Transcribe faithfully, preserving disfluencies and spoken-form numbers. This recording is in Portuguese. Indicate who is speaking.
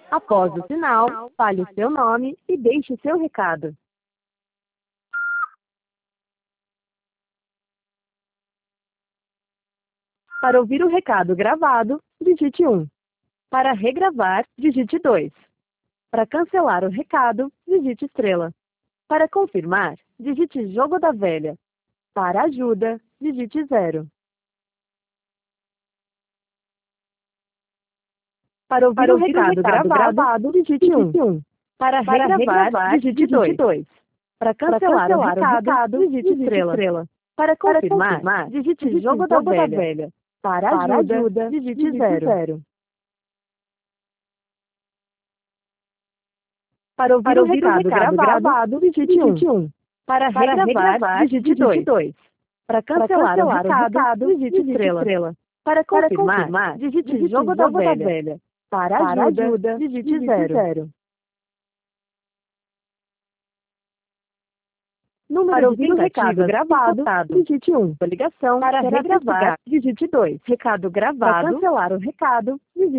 Speaker 1: Após o sinal, fale o seu nome e deixe seu recado. Para ouvir o recado gravado, digite um. Para regravar, digite dois. Para cancelar o recado, digite estrela. Para confirmar, digite jogo da velha. Para ajuda, digite zero. Para ouvir, Para o, ouvir recado o recado gravado, gravado digite um. Para, Para regravar, regravar digite dois. Para cancelar, Para cancelar o recado, recado digite, digite estrela. estrela. Para confirmar, Para confirmar digite, digite jogo, jogo da, da velha. velha. Para, Para ajuda, ajuda digite, digite zero. zero. Para ouvir, Para ouvir o recado, recado gravado, gravado digite um. Para, Para regravar, regravar digite dois. Para cancelar, Para cancelar o recado, recado digite, digite estrela. estrela. Para confirmar, Para confirmar digite, digite jogo, jogo da, velha. da velha. Para, Para ajuda, ajuda digite, digite zero. zero. Número para ouvir o recado gravado, digite um. Ligação para regravar, digite dois. Recado gravado. Para cancelar o recado, digite